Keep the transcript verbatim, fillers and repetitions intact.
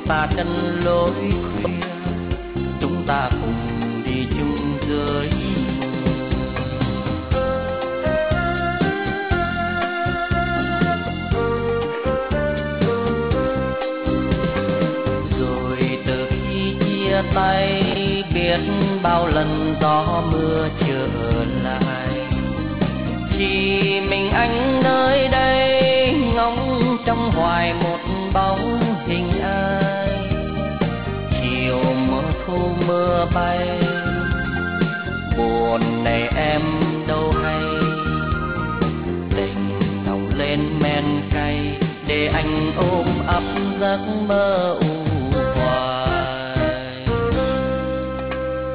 ta chân lối khuya, chúng ta cùng đi chung dưới rồi. Từ khi chia tay biết bao lần gió mưa trở lại, chỉ mình anh nơi đây ngóng trong hoài một bóng hình ai. Chiều mưa thu mưa bay, buồn này em đâu hay, tình nồng lên men cay để anh ôm ấp giấc mơ